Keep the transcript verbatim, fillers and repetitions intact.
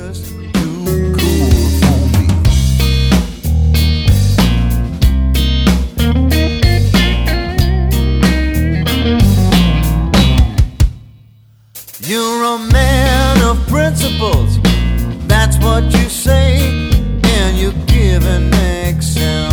just too cool for me. You're a man of principles, that's what you say, and you give an example.